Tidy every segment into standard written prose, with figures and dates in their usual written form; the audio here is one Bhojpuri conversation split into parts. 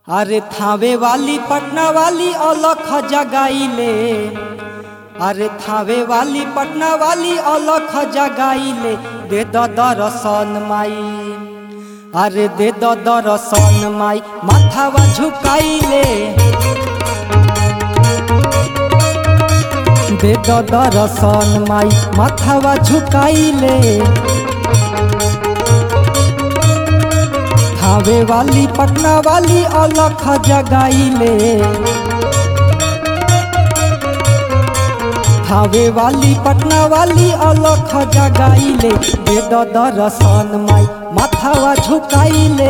अरे थावे वाली पटना वाली अलख जगाइले। अरे थावे वाली पटना वाली अलख जगाइले। दे दर्शन माई, अरे दे दर्शन माई, माथावा झुकाइले। दे दर्शन माई, माथावा झुकाइले। थावे वाली पटना वाली अलख जगाइले। थावे वाली पटना वाली अलख जगाइले। दे दर्शन माई, माथावा झुकाइले।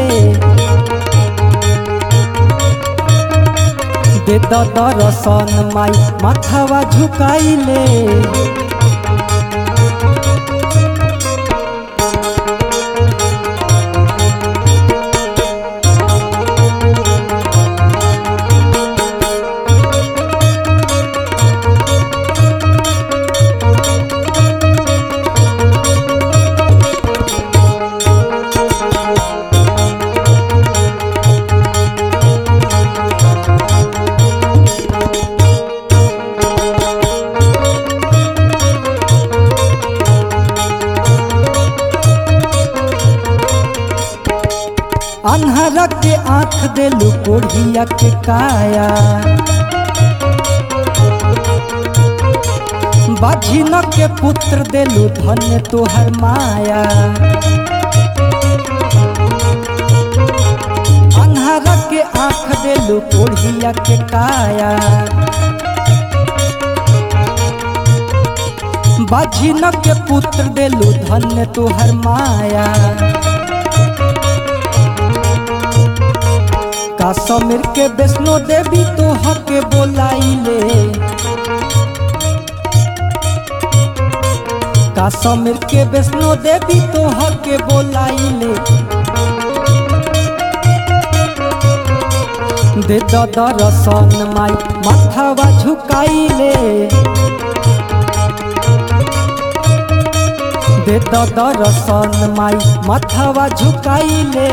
दे दर्शन माई, माथावा झुकाइले। अन्हरा के आँख देलू कोढ़िया के काया। बाझिन के पुत्र देलू धन्य तोहर माया। अन्हरा के आँख देलू कोढ़िया के काया। बाझिन के पुत्र देलू धन्य तोहर माया। काश्मीर के वैष्णो देवी तोह के बोलाइले। काश्मीर के वैष्णो देवी तोह के बोलाइले। दे दर्शन माई, माथावा झुकाइले। दे दर्शन माई, माथावा झुकाइले।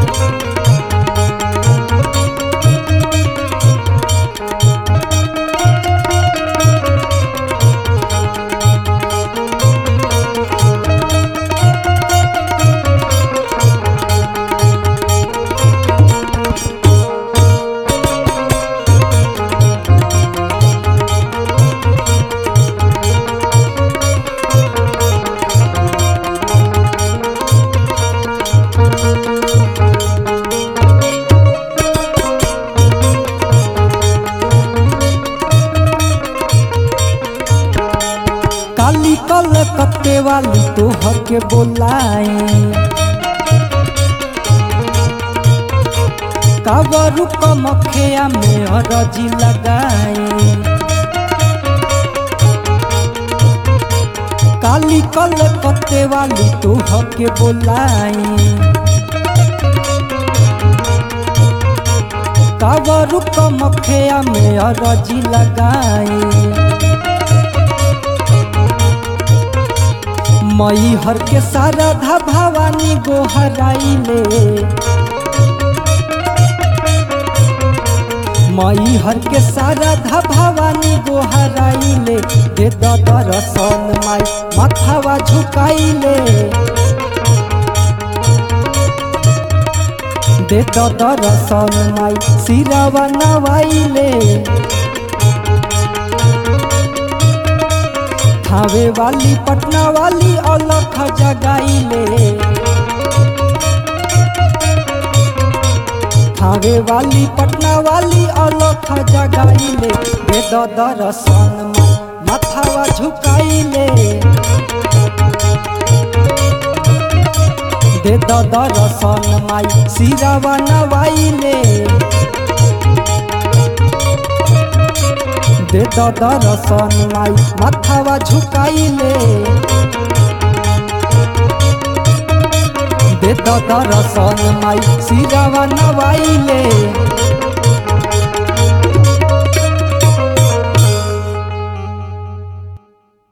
काली कलकत्ते वाली तोह के बोलाई। कावरू कमखिया में अरजी लगाई। काली कलकत्ते वाली तोह के बोलाई। कावरू कमखिया में अरजी लगाई। मई हर के शारदा भवानी गोहराइले। मई हर के शारदा भवानी गोहराइले। दे दर्शन माई, माथावा झुकाइले। दे दर्शन माई, सिरावा नवाइले। थावे वाली पटना वाली अलख जगाइले। थावे वाली पटना वाली अलख जगाइले। दे दर्शन माई, माथावा झुकाइले। दे दर्शन माई, सिरावा नवाइले। दे दर्शन माई, माथावा झुकाइले। दे दर्शन माई, सिरावा नवाइले।